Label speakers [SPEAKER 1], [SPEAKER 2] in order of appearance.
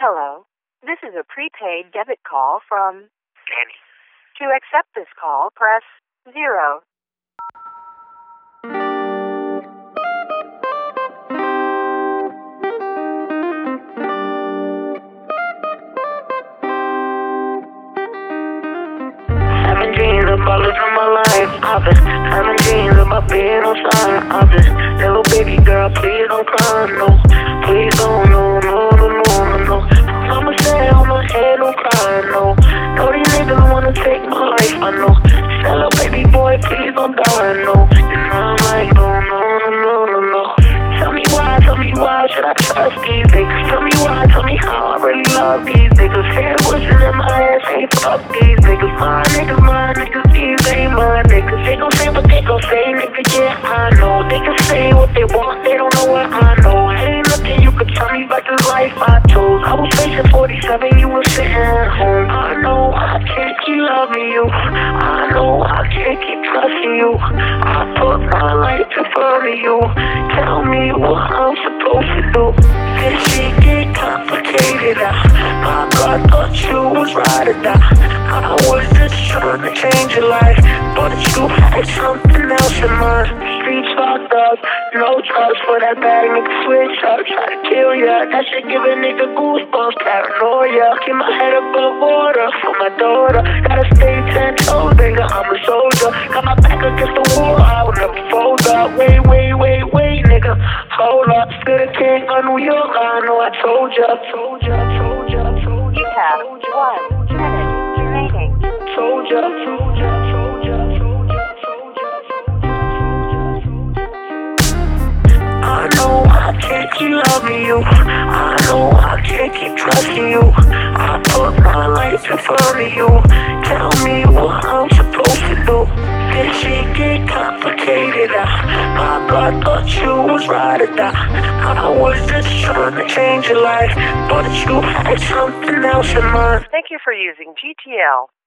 [SPEAKER 1] Hello. This is a prepaid debit call from
[SPEAKER 2] Danny.
[SPEAKER 1] To accept this call, press 0.
[SPEAKER 2] Having dreams about living my life. I've been having dreams about being on side. I've been, little baby girl, please don't cry, no. Please don't, no, no, no, no, no, no. I'ma stay on my head, don't cry, no. No, these niggas wanna take my life, I know. Hello, baby boy, please don't die, no. And I'm like, no, no, no, no, no, no. Tell me why should I trust these niggas? Tell me why, tell me how I really love these niggas. Head wishing in my ass, ain't fuck these niggas. My niggas, these ain't my niggas. They gon' say what they gon' say, nigga, yeah, I know. They can say what they want, they don't know what I know. Ain't nothing you can tell me about the life I chose. I was facing 47, you was sitting at home. I know I can't keep loving you. I know I can't keep trusting you. I put my life in front of you. Tell me what I'm supposed to do. This shit get complicated. I thought you was right or die. I was just trying to change your life, but you had something else in mind. Streets locked up, no trust for that bad nigga switch up. Try to kill ya, that shit give a nigga goosebumps, paranoia. Keep my head above water for my daughter. Gotta stay 10 toes, nigga, I'm a soldier. Got my back against the wall, I will never fold up. Wait, nigga, hold up. Still the king of New York, I know I told ya.
[SPEAKER 1] You have 1 minute remaining.
[SPEAKER 2] Told ya. I know I can't keep loving you. I know I can't keep trusting you. I put my life in front of you. Tell me what I'm supposed to do. This shit get complicated. I thought you was right or die. I was just trying to change your life, but you had something else in mind.
[SPEAKER 1] Thank you for using GTL.